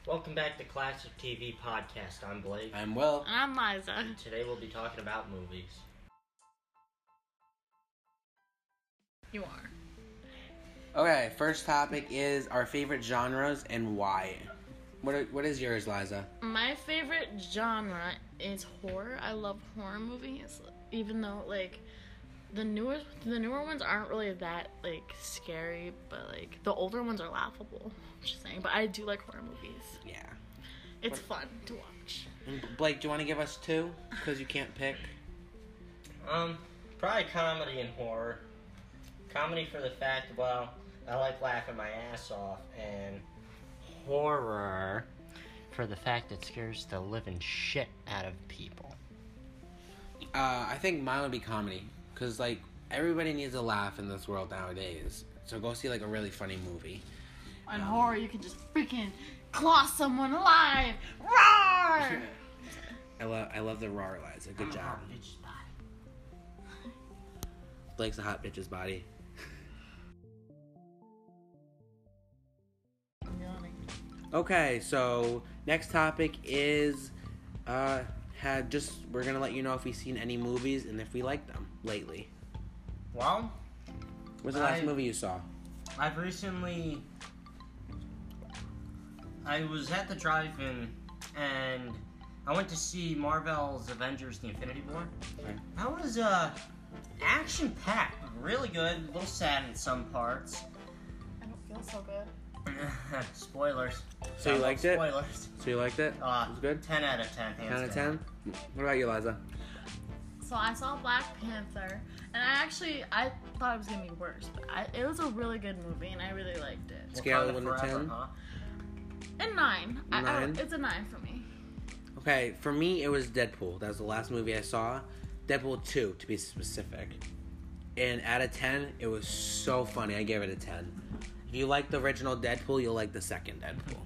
Welcome back to Classic TV Podcast. I'm Blake. I'm Will. And I'm Liza. And today we'll be talking about movies. You are. Okay, first topic is our favorite genres and why. What is yours, Liza? My favorite genre is horror. I love horror movies, even though the newer ones aren't really that scary, but the older ones are laughable. Just saying, but I do like horror movies. Yeah. It's fun to watch. And Blake, do you want to give us two? Because you can't pick. Probably comedy and horror. Comedy for the fact, I like laughing my ass off, and horror for the fact it scares the living shit out of people. I think mine would be comedy. Because, everybody needs a laugh in this world nowadays. So go see, a really funny movie. On horror, you can just freaking claw someone alive. Roar! I love the roar, Liza. Good job. Hot bitch's body. Blake's a hot bitch's body. Okay, so next topic is we're gonna let you know if we've seen any movies and if we like them lately. Well, What's the last movie you saw? I've recently... I was at the drive-in, and I went to see Marvel's Avengers: The Infinity War. Okay. That was, action-packed. Really good. A little sad in some parts. I don't feel so good. Spoilers. So you liked it? Spoilers. So you liked it? It was good? 10 out of 10, 10 out of 10? What about you, Liza? So I saw Black Panther, and I thought it was gonna be worse, but it was a really good movie, and I really liked it. Scale of 1 to 10? Huh? A 9. 9? It's a 9 for me. Okay, for me, it was Deadpool. That was the last movie I saw. Deadpool 2, to be specific. And out of 10, it was so funny. I gave it a 10. If you like the original Deadpool, you'll like the second Deadpool.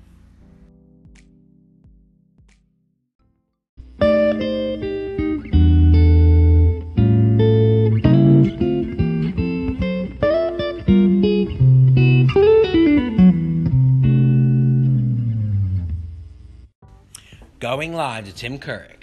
Going live to Tim Currick.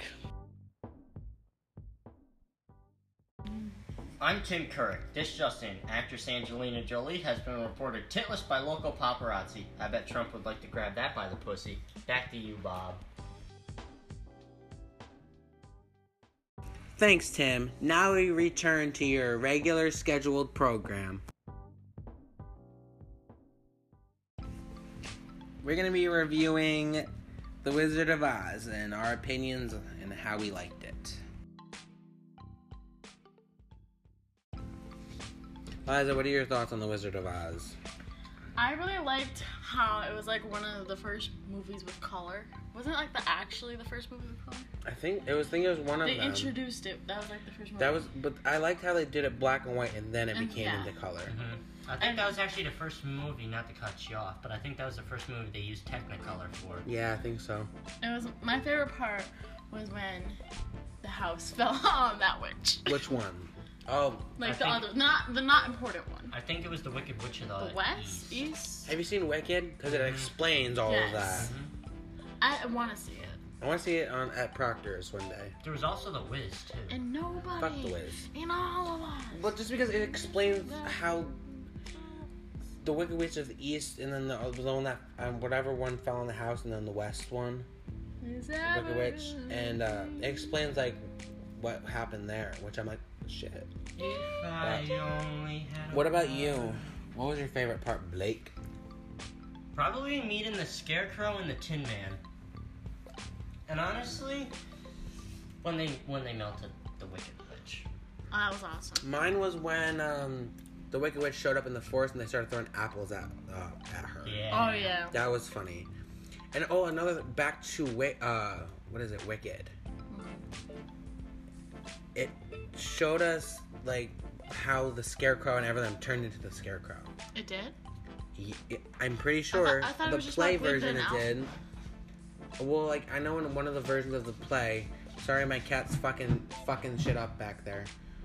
I'm Tim Currick. This just in. Actress Angelina Jolie has been reported titless by local paparazzi. I bet Trump would like to grab that by the pussy. Back to you, Bob. Thanks, Tim. Now we return to your regular scheduled program. We're going to be reviewing The Wizard of Oz and our opinions and how we liked it. Liza, what are your thoughts on The Wizard of Oz? I really liked how it was one of the first movies with color. Wasn't it actually the first movie with color? I think it was one of them. They introduced it. That was the first movie. But I liked how they did it black and white and then it became into color. Mm-hmm. I think that was actually the first movie, not to cut you off, but I think that was the first movie they used Technicolor for. Yeah, I think so. It was my favorite part was when the house fell on that witch. Which one? Oh, the not important one. I think it was the Wicked Witch of the West? East? Have you seen Wicked? Because it explains all of that. I want to see it. I want to see it at Proctor's one day. There was also The Wiz, too. And nobody. Fuck The Wiz. And all of us. But just because it explains how the Wicked Witch of the East and then the one that, whatever one fell in the house and then the West one. Wicked Witch. And it explains, what happened there, which I'm like, shit. If I only had What about you? What was your favorite part, Blake? Probably meeting the Scarecrow and the Tin Man. And honestly, when they melted the Wicked Witch. Oh, that was awesome. Mine was when the Wicked Witch showed up in the forest and they started throwing apples at her. Yeah. Oh yeah. That was funny. And back to what is it? Wicked. It showed us how the Scarecrow and everything turned into the Scarecrow. It did? I'm pretty sure I thought it the was just play like Wicked version it and did. Well, I know in one of the versions of the play. Sorry, my cat's fucking shit up back there.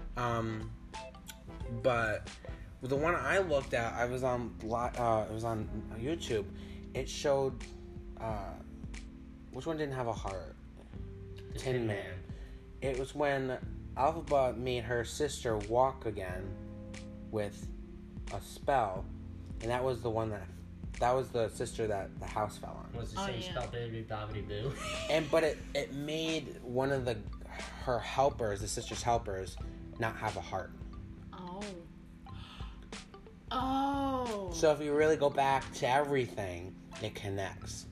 But the one I looked at, it was on YouTube. It showed which one didn't have a heart? The Tin Man. It was when Alphaba made her sister walk again with a spell, and that was the one that was the sister that the house fell on. Was the same spell, baby, bobbity boo. But it made one of her helpers, the sister's helpers, not have a heart. Oh. So if you really go back to everything, it connects.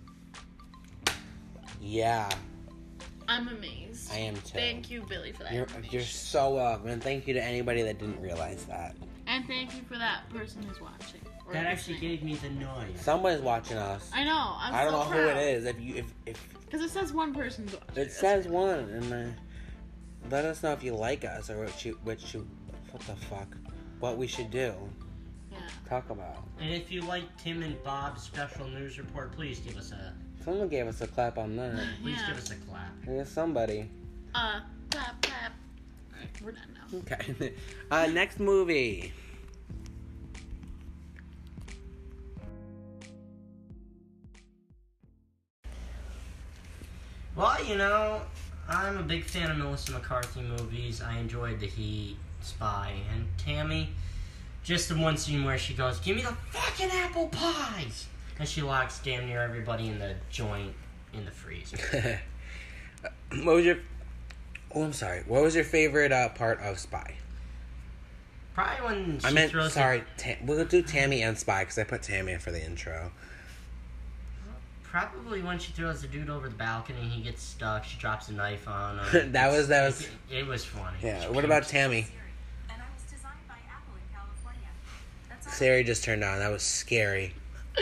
Yeah. I'm amazed. I am too. Thank you, Billy, for that. You're so welcome, and thank you to anybody that didn't realize that. And thank you for that person who's watching. That actually gave me the noise. Somebody's watching us. I know. I don't know who it is. If because it says one person's watching. It says one, and let us know if you like us or what the fuck, what we should do. Yeah. Talk about. And if you like Tim and Bob's special news report, please give us a. Someone gave us a clap on that. Please give us a clap. Yeah, somebody. Clap, clap. Alright, we're done now. Okay. Next movie. Well, you know, I'm a big fan of Melissa McCarthy movies. I enjoyed The Heat, Spy, and Tammy. Just the one scene where she goes, "Give me the fucking apple pies!" And she locks damn near everybody in the joint in the freezer. I'm sorry. What was your favorite part of Spy? Probably when she throws we'll do Tammy and Spy, because I put Tammy in for the intro. Probably when she throws the dude over the balcony and he gets stuck, she drops a knife on him. that was. It was funny. Yeah. What about Tammy? And I was designed by Apple in California. Siri just turned on. That was scary.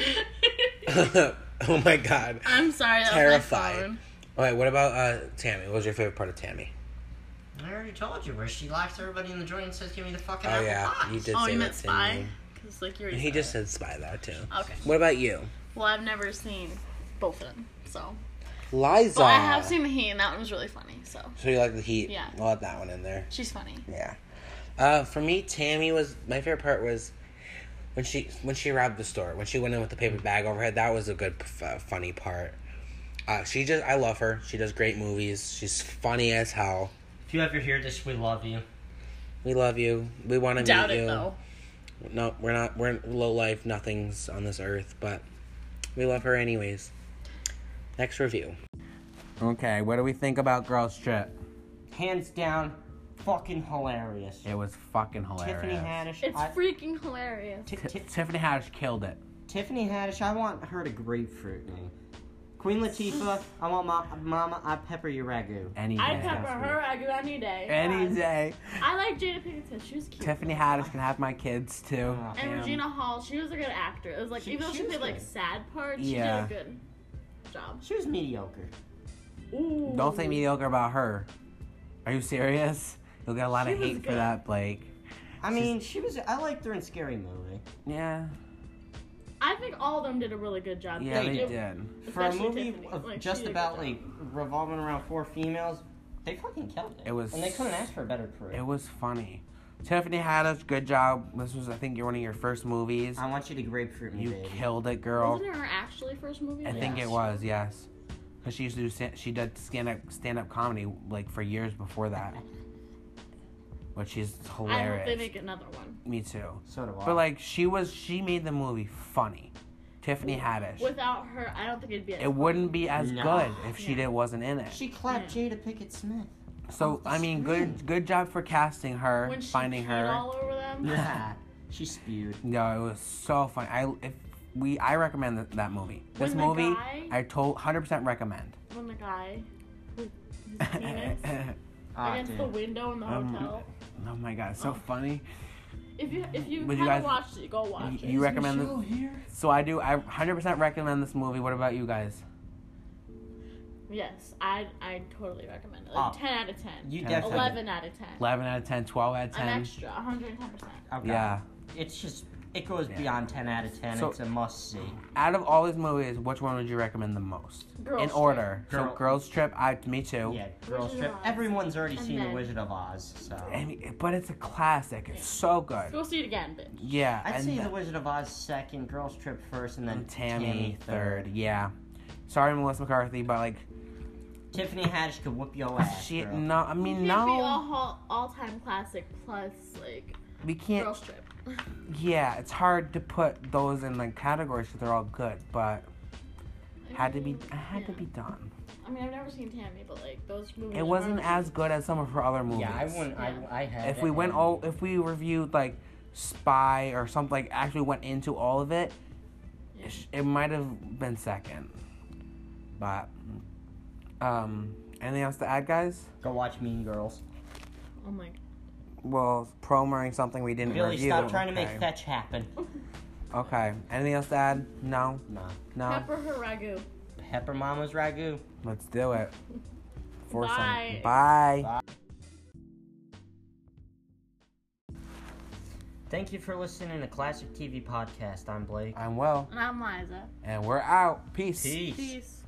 Oh my god. I'm sorry. That Terrified. was my phone. Alright, what about Tammy? What was your favorite part of Tammy? I already told you, where she locks everybody in the joint and says, "Give me the fucking apple pies." You did Oh, say you that. meant Spy? Because like you already He said just it. said Spy though too. Okay. What about you? Well, I've never seen both of them, so. Liza. But I have seen The Heat, and that one was really funny, so. So you like The Heat? Yeah. I'll let that one in there. She's funny. Yeah. For me, Tammy was my favorite part was when she robbed the store, when she went in with the paper bag over her head. That was a good, funny part. I love her. She does great movies. She's funny as hell. If you ever hear this, we love you. We love you. We want to meet Doubt you. it, though. No, we're not. We're low life. Nothing's on this earth, but we love her anyways. Next review. Okay, what do we think about Girls Trip? Hands down, fucking hilarious. It was fucking hilarious. Tiffany Haddish. It's freaking hilarious. Tiffany Haddish killed it. Tiffany Haddish, I want her to grapefruit me. Queen Latifah, I want Mama, I pepper your ragu. Any I'd day. pepper her ragu any day. Any day. I like Jada Pinkett Smith. She was cute. Tiffany Haddish can have my kids too. And Regina Hall, she was a good actor. It was like, even though she played like sad parts, she did a good job. She was mediocre. Ooh. Don't say mediocre about her. Are you serious? You'll get a lot of hate for that, Blake. I mean, I liked her in Scary Movie. Yeah. I think all of them did a really good job. Yeah, they did. For a Especially movie Tiffany. of Like, just she did a about good like revolving around 4 females, they fucking killed it. And they couldn't ask for a better crew. It was funny. Tiffany Haddish, good job. This was, I think, one of your first movies. I want you to grapefruit me, You baby. killed it, girl. Wasn't it her actually first movie? I think it was, yes. Because she used to do, she did stand-up comedy like for years before that. But she's hilarious. I hope they make another one. Me too. So do I. But like she made the movie funny. Tiffany Haddish. Without her, I don't think it'd be as It wouldn't be as No. good if she wasn't in it. She clapped Jada Pinkett Smith. So I mean, good job for casting her, when she finding peed her. all over them. Yeah. She spewed. No, it was so fun. I recommend that movie. This When the movie, guy- I 100% recommend. When the guy with his penis against the window in the hotel. Oh my god, it's so funny. If you Would haven't you guys- watched it, go watch it. You recommend this? So I do. I 100% recommend this movie. What about you guys? Yes, I totally recommend it. Like 10 out of 10. You 10. definitely. 11 out of 10. 11 out of 10, 12 out of 10. I'm extra, 110%. Okay. Yeah. It's just, it goes beyond 10 out of 10. So- It's a must see. Out of all these movies, which one would you recommend the most? Girls In Trip. order. So Girls Trip, me too. Yeah, Girls Wizard Trip. of Oz. Everyone's already And seen The then- Wizard of Oz, so. But it's a classic. It's so good. Go see it again, bitch. Yeah. I'd and say then- The Wizard of Oz second, Girls Trip first, and then and Tammy third. Yeah. Sorry, Melissa McCarthy, but like Tiffany Haddish could whoop your ass. she girl. no, I mean It can't be no, all-time classic plus like we can't. Girl Trip. Yeah, it's hard to put those in like categories because they're all good, but had to be done. I mean, I've never seen Tammy, but like those movies. It wasn't as good as some of her other movies. Yeah, I wouldn't. I had. If we went if we reviewed like Spy or something, like actually went into all of it, Yeah. it might have been second. But anything else to add, guys? Go watch Mean Girls. Oh my. Well, promoting something we didn't Billy, review. stop trying to Okay. make fetch happen. Okay. Anything else to add? No. Nah. No. Pepper her ragu. Pepper Mama's ragu. Let's do it. Bye. Bye. Thank you for listening to Classic TV Podcast. I'm Blake. I'm Will, And I'm Liza. and we're out. Peace. Peace. Peace.